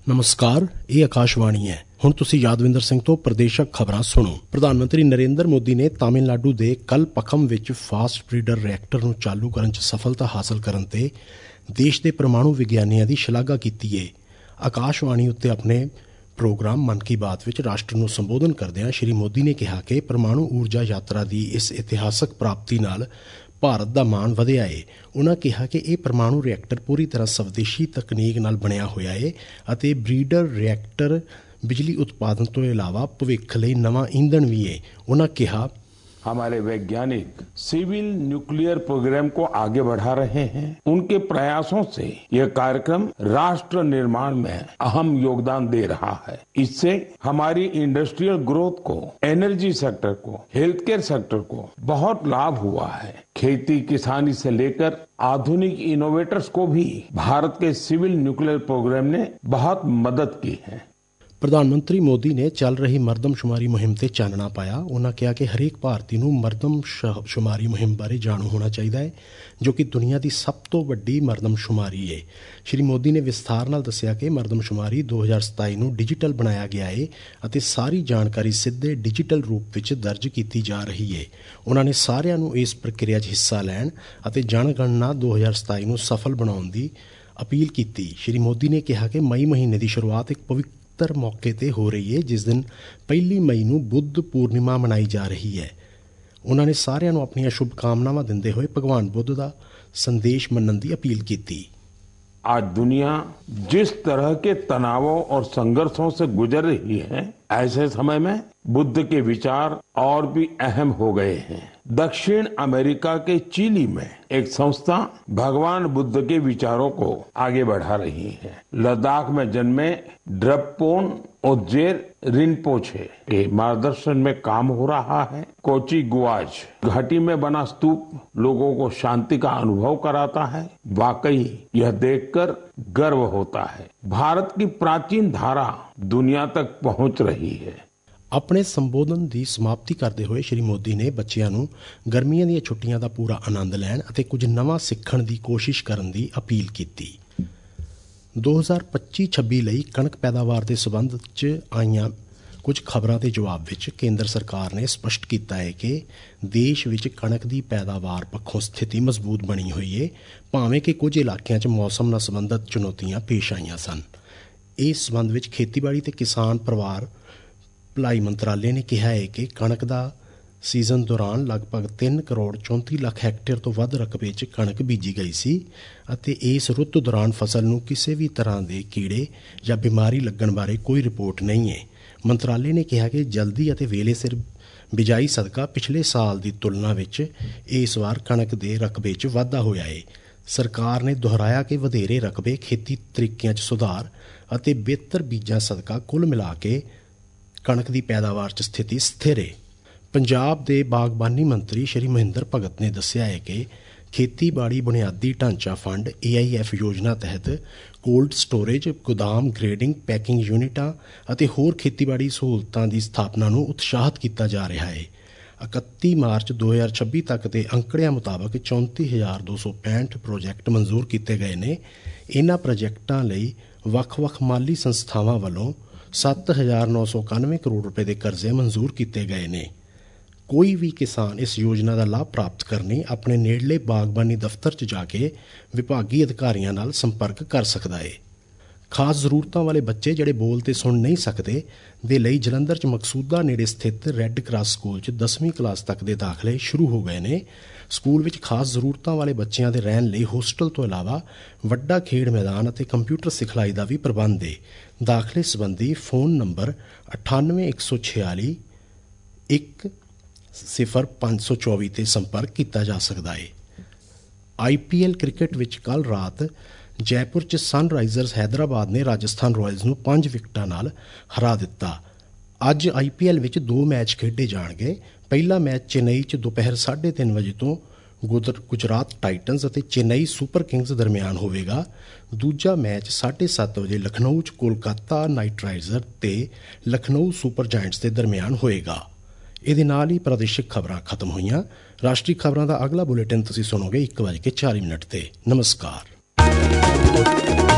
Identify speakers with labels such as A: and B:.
A: ਨਮਸਕਾਰ, ਇਹ ਆਕਾਸ਼ਵਾਣੀ ਹੈ। ਹੁਣ ਤੁਸੀਂ ਯਾਦਵਿੰਦਰ ਸਿੰਘ ਤੋਂ ਪ੍ਰਦੇਸ਼ਕ ਖਬਰਾਂ ਸੁਣੋ। ਪ੍ਰਧਾਨ ਮੰਤਰੀ ਨਰਿੰਦਰ ਮੋਦੀ ਨੇ ਤਾਮਿਲਨਾਡੂ ਦੇ ਕਲਪੱਖਮ ਵਿੱਚ ਫਾਸਟ ਬ੍ਰੀਡਰ ਰਿਐਕਟਰ ਨੂੰ ਚਾਲੂ ਕਰਨ 'ਚ ਸਫਲਤਾ ਹਾਸਲ ਕਰਨ ਤੇ ਦੇਸ਼ ਦੇ ਪਰਮਾਣੂ ਵਿਗਿਆਨੀਆਂ ਦੀ ਸ਼ਲਾਘਾ ਕੀਤੀ ਹੈ। ਆਕਾਸ਼ਵਾਣੀ ਉੱਤੇ ਆਪਣੇ ਪ੍ਰੋਗਰਾਮ ਮਨ ਕੀ ਬਾਤ ਵਿੱਚ ਰਾਸ਼ਟਰ ਨੂੰ ਸੰਬੋਧਨ ਕਰਦਿਆਂ ਸ਼੍ਰੀ ਮੋਦੀ ਨੇ ਕਿਹਾ ਕਿ ਪਰਮਾਣੂ ਊਰਜਾ ਯਾਤਰਾ ਦੀ ਇਸ ਇਤਿਹਾਸਕ ਪ੍ਰਾਪਤੀ ਨਾਲ ਭਾਰਤ ਦਾ ਮਾਣ ਵਧਿਆ ਹੈ। ਉਨ੍ਹਾਂ ਕਿਹਾ ਕਿ ਇਹ ਪਰਮਾਣੂ ਰਿਐਕਟਰ ਪੂਰੀ ਤਰ੍ਹਾਂ ਸਵਦੇਸ਼ੀ ਤਕਨੀਕ ਨਾਲ ਬਣਿਆ ਹੋਇਆ ਹੈ ਅਤੇ ਬ੍ਰੀਡਰ ਰਿਐਕਟਰ ਬਿਜਲੀ ਉਤਪਾਦਨ ਤੋਂ ਇਲਾਵਾ ਭਵਿੱਖ ਲਈ ਨਵਾਂ ਈਂਧਣ ਵੀ ਹੈ। ਉਨ੍ਹਾਂ ਕਿਹਾ,
B: हमारे वैज्ञानिक सिविल न्यूक्लियर प्रोग्राम को आगे बढ़ा रहे हैं। उनके प्रयासों से यह कार्यक्रम राष्ट्र निर्माण में अहम योगदान दे रहा है। इससे हमारी इंडस्ट्रियल ग्रोथ को, एनर्जी सेक्टर को, हेल्थ केयर सेक्टर को बहुत लाभ हुआ है। खेती किसानी से लेकर आधुनिक इनोवेटर्स को भी भारत के सिविल न्यूक्लियर प्रोग्राम ने बहुत मदद की है।
A: ਪ੍ਰਧਾਨ ਮੰਤਰੀ ਮੋਦੀ ਨੇ ਚੱਲ ਰਹੀ ਮਰਦਮਸ਼ੁਮਾਰੀ ਮੁਹਿੰਮ ਤੇ ਚਾਨਣਾ ਪਾਇਆ। ਉਨ੍ਹਾਂ ਕਿਹਾ ਕਿ ਹਰੇਕ ਭਾਰਤੀ ਨੂੰ ਮਰਦਮਸ਼ੁਮਾਰੀ ਮੁਹਿੰਮ ਬਾਰੇ ਜਾਣੂ ਹੋਣਾ ਚਾਹੀਦਾ ਹੈ, ਜੋ ਕਿ ਦੁਨੀਆ ਦੀ ਸਭ ਤੋਂ ਵੱਡੀ ਮਰਦਮਸ਼ੁਮਾਰੀ ਹੈ। ਸ਼੍ਰੀ ਮੋਦੀ ਨੇ ਵਿਸਥਾਰ ਨਾਲ ਦੱਸਿਆ ਕਿ ਮਰਦਮਸ਼ੁਮਾਰੀ 2027 ਨੂੰ ਡਿਜੀਟਲ ਬਣਾਇਆ ਗਿਆ ਹੈ ਅਤੇ ਸਾਰੀ ਜਾਣਕਾਰੀ ਸਿੱਧੇ ਡਿਜੀਟਲ ਰੂਪ ਵਿੱਚ ਦਰਜ ਕੀਤੀ ਜਾ ਰਹੀ ਹੈ। ਉਨ੍ਹਾਂ ਨੇ ਸਾਰਿਆਂ ਨੂੰ ਇਸ ਪ੍ਰਕਿਰਿਆ 'ਚ ਹਿੱਸਾ ਲੈਣ ਅਤੇ ਜਨਗਣਨਾ 2027 ਨੂੰ ਸਫਲ ਬਣਾਉਣ ਦੀ ਅਪੀਲ ਕੀਤੀ। ਸ਼੍ਰੀ ਮੋਦੀ ਨੇ ਕਿਹਾ ਕਿ ਮਈ ਮਹੀਨੇ ਦੀ ਸ਼ੁਰੂਆਤ ਇੱਕ ਪਵਿੱਤਰ ਮੌਕੇ ਤੇ ਹੋ ਰਹੀ ਹੈ, ਜਿਸ ਦਿਨ 1 ਮਈ ਨੂੰ ਬੁੱਧ ਪੂਰਨਿਮਾ ਮਨਾਈ ਜਾ ਰਹੀ ਹੈ। ਉਹਨਾਂ ਨੇ ਸਾਰਿਆਂ ਨੂੰ ਆਪਣੀਆਂ ਸ਼ੁਭਕਾਮਨਾਵਾਂ ਦਿੰਦੇ ਹੋਏ ਭਗਵਾਨ ਬੁੱਧ ਦਾ ਸੰਦੇਸ਼ ਮੰਨਣ ਦੀ ਅਪੀਲ ਕੀਤੀ।
B: आज दुनिया जिस तरह के तनावों और संघर्षों से गुजर रही है, ऐसे समय में बुद्ध के विचार और भी अहम हो गए हैं। दक्षिण अमेरिका के चिली में एक संस्था भगवान बुद्ध के विचारों को आगे बढ़ा रही है। लद्दाख में जन्मे ड्रपपोन ओजेर रिनपोछे के मार्गदर्शन में काम हो रहा है। कोची गुआज घाटी में बना स्तूप लोगों को शांति का अनुभव कराता है। वाकई यह देखकर गर्व होता है। भारत की प्राचीन धारा दुनिया तक पहुंच रही है।
A: ਆਪਣੇ ਸੰਬੋਧਨ ਦੀ ਸਮਾਪਤੀ ਕਰਦੇ ਹੋਏ ਸ਼੍ਰੀ ਮੋਦੀ ਨੇ ਬੱਚਿਆਂ ਨੂੰ ਗਰਮੀਆਂ ਦੀਆਂ ਛੁੱਟੀਆਂ ਦਾ ਪੂਰਾ ਆਨੰਦ ਲੈਣ ਅਤੇ ਕੁਝ ਨਵਾਂ ਸਿੱਖਣ ਦੀ ਕੋਸ਼ਿਸ਼ ਕਰਨ ਦੀ ਅਪੀਲ ਕੀਤੀ। 2025-26 ਲਈ ਕਣਕ ਪੈਦਾਵਾਰ ਦੇ ਸਬੰਧ 'ਚ ਆਈਆਂ ਕੁਝ ਖਬਰਾਂ ਦੇ ਜਵਾਬ ਵਿੱਚ ਕੇਂਦਰ ਸਰਕਾਰ ਨੇ ਸਪਸ਼ਟ ਕੀਤਾ ਹੈ ਕਿ ਦੇਸ਼ ਵਿੱਚ ਕਣਕ ਦੀ ਪੈਦਾਵਾਰ ਪੱਖੋਂ ਸਥਿਤੀ ਮਜ਼ਬੂਤ ਬਣੀ ਹੋਈ ਹੈ, ਭਾਵੇਂ ਕਿ ਕੁਝ ਇਲਾਕਿਆਂ 'ਚ ਮੌਸਮ ਨਾਲ ਸੰਬੰਧਿਤ ਚੁਣੌਤੀਆਂ ਪੇਸ਼ ਆਈਆਂ ਸਨ। ਇਸ ਸਬੰਧ ਵਿੱਚ ਖੇਤੀਬਾੜੀ ਤੇ ਕਿਸਾਨ ਪਰਿਵਾਰ ਭਲਾਈ ਮੰਤਰਾਲੇ ਨੇ ਕਿਹਾ ਹੈ ਕਿ ਕਣਕ ਦਾ ਸੀਜ਼ਨ ਦੌਰਾਨ ਲਗਭਗ 3 ਕਰੋੜ 34 ਲੱਖ ਹੈਕਟੇਅਰ ਤੋਂ ਵੱਧ ਰਕਬੇ 'ਚ ਕਣਕ ਬੀਜੀ ਗਈ ਸੀ ਅਤੇ ਇਸ ਰੁੱਤ ਦੌਰਾਨ ਫਸਲ ਨੂੰ ਕਿਸੇ ਵੀ ਤਰ੍ਹਾਂ ਦੇ ਕੀੜੇ ਜਾਂ ਬਿਮਾਰੀ ਲੱਗਣ ਬਾਰੇ ਕੋਈ ਰਿਪੋਰਟ ਨਹੀਂ ਹੈ। ਮੰਤਰਾਲੇ ਨੇ ਕਿਹਾ ਕਿ ਜਲਦੀ ਅਤੇ ਵੇਲੇ ਸਿਰ ਬਿਜਾਈ ਸਦਕਾ ਪਿਛਲੇ ਸਾਲ ਦੀ ਤੁਲਨਾ ਵਿੱਚ ਇਸ ਵਾਰ ਕਣਕ ਦੇ ਰਕਬੇ 'ਚ ਵਾਧਾ ਹੋਇਆ ਹੈ। ਸਰਕਾਰ ਨੇ ਦੁਹਰਾਇਆ ਕਿ ਵਧੇਰੇ ਰਕਬੇ, ਖੇਤੀ ਤਰੀਕਿਆਂ 'ਚ ਸੁਧਾਰ ਅਤੇ ਬਿਹਤਰ ਬੀਜਾਂ ਸਦਕਾ ਕੁੱਲ ਮਿਲਾ ਕੇ ਕਣਕ ਦੀ ਪੈਦਾਵਾਰ 'ਚ ਸਥਿਤੀ ਸਥਿਰ ਹੈ। ਪੰਜਾਬ ਦੇ ਬਾਗਬਾਨੀ ਮੰਤਰੀ ਸ਼੍ਰੀ ਮਹਿੰਦਰ ਭਗਤ ਨੇ ਦੱਸਿਆ ਹੈ ਕਿ ਖੇਤੀਬਾੜੀ ਬੁਨਿਆਦੀ ਢਾਂਚਾ ਫੰਡ AIF ਯੋਜਨਾ ਤਹਿਤ ਕੋਲਡ ਸਟੋਰੇਜ, ਗੋਦਾਮ, ਗ੍ਰੇਡਿੰਗ, ਪੈਕਿੰਗ ਯੂਨਿਟਾਂ ਅਤੇ ਹੋਰ ਖੇਤੀਬਾੜੀ ਸਹੂਲਤਾਂ ਦੀ ਸਥਾਪਨਾ ਨੂੰ ਉਤਸ਼ਾਹਿਤ ਕੀਤਾ ਜਾ ਰਿਹਾ ਹੈ। 31 ਮਾਰਚ 2026 ਤੱਕ ਦੇ ਅੰਕੜਿਆਂ ਮੁਤਾਬਕ 34,265 ਪ੍ਰੋਜੈਕਟ ਮਨਜ਼ੂਰ ਕੀਤੇ ਗਏ ਨੇ। ਇਹਨਾਂ ਪ੍ਰੋਜੈਕਟਾਂ ਲਈ ਵੱਖ-ਵੱਖ ਮਾਲੀ ਸੰਸਥਾਵਾਂ ਵੱਲੋਂ 7,991 ਕਰੋੜ ਰੁਪਏ ਦੇ ਕਰਜ਼ੇ ਮਨਜ਼ੂਰ ਕੀਤੇ ਗਏ ਨੇ। ਕੋਈ ਵੀ ਕਿਸਾਨ ਇਸ ਯੋਜਨਾ ਦਾ ਲਾਭ ਪ੍ਰਾਪਤ ਕਰਨ ਲਈ ਆਪਣੇ ਨੇੜਲੇ ਬਾਗਬਾਨੀ ਦਫ਼ਤਰ 'ਚ ਜਾ ਕੇ ਵਿਭਾਗੀ ਅਧਿਕਾਰੀਆਂ ਨਾਲ ਸੰਪਰਕ ਕਰ ਸਕਦਾ ਹੈ। ਖਾਸ ਜ਼ਰੂਰਤਾਂ ਵਾਲੇ ਬੱਚੇ ਜਿਹੜੇ ਬੋਲ ਤੇ ਸੁਣ ਨਹੀਂ ਸਕਦੇ ਦੇ ਲਈ ਜਲੰਧਰ 'ਚ ਮਕਸੂਦਾ ਨੇੜੇ ਸਥਿਤ ਰੈੱਡ ਕਰਾਸ ਸਕੂਲ 'ਚ 10ਵੀਂ ਕਲਾਸ ਤੱਕ ਦੇ ਦਾਖਲੇ ਸ਼ੁਰੂ ਹੋ ਗਏ ਨੇ। ਸਕੂਲ ਵਿੱਚ ਖਾਸ ਜ਼ਰੂਰਤਾਂ ਵਾਲੇ ਬੱਚਿਆਂ ਦੇ ਰਹਿਣ ਲਈ ਹੋਸਟਲ ਤੋਂ ਇਲਾਵਾ ਵੱਡਾ ਖੇਡ ਮੈਦਾਨ ਅਤੇ ਕੰਪਿਊਟਰ ਸਿਖਲਾਈ ਦਾ ਵੀ ਪ੍ਰਬੰਧ ਹੈ। ਦਾਖਲੇ ਸੰਬੰਧੀ ਫੋਨ ਨੰਬਰ 98 146 10524 ਤੇ ਸੰਪਰਕ ਕੀਤਾ ਜਾ ਸਕਦਾ ਹੈ। IPL ਕ੍ਰਿਕਟ ਵਿੱਚ ਕੱਲ੍ਹ ਰਾਤ ਜੈਪੁਰ 'ਚ ਸਨਰਾਈਜ਼ਰਸ ਹੈਦਰਾਬਾਦ ਨੇ ਰਾਜਸਥਾਨ ਰਾਇਲਸ ਨੂੰ 5 ਵਿਕਟਾਂ ਨਾਲ ਹਰਾ ਦਿੱਤਾ। ਅੱਜ IPL ਵਿੱਚ 2 ਮੈਚ ਖੇਡੇ ਜਾਣਗੇ। ਪਹਿਲਾ ਮੈਚ ਚੇਨਈ 'ਚ ਦੁਪਹਿਰ 3:30 ਵਜੇ ਤੋਂ ਗੁਜਰਾਤ ਟਾਈਟਨਸ ਅਤੇ ਚੇਨਈ ਸੁਪਰ ਕਿੰਗਸ ਦਰਮਿਆਨ ਹੋਵੇਗਾ। ਦੂਜਾ ਮੈਚ 7:30 ਵਜੇ ਲਖਨਊ 'ਚ ਕੋਲਕਾਤਾ ਨਾਈਟ ਰਾਈਡਰਸ ਤੇ ਲਖਨਊ ਸੁਪਰ ਜਾਇੰਟਸ ਦੇ ਦਰਮਿਆਨ ਹੋਏਗਾ। ਇਹਦੇ ਨਾਲ ਹੀ ਪ੍ਰਾਦੇਸ਼ਿਕ ਖਬਰਾਂ ਖਤਮ ਹੋਈਆਂ। ਰਾਸ਼ਟਰੀ ਖਬਰਾਂ ਦਾ ਅਗਲਾ ਬੁਲੇਟਿਨ ਤੁਸੀਂ ਸੁਣੋਗੇ 1:04 ਤੇ। ਨਮਸਕਾਰ।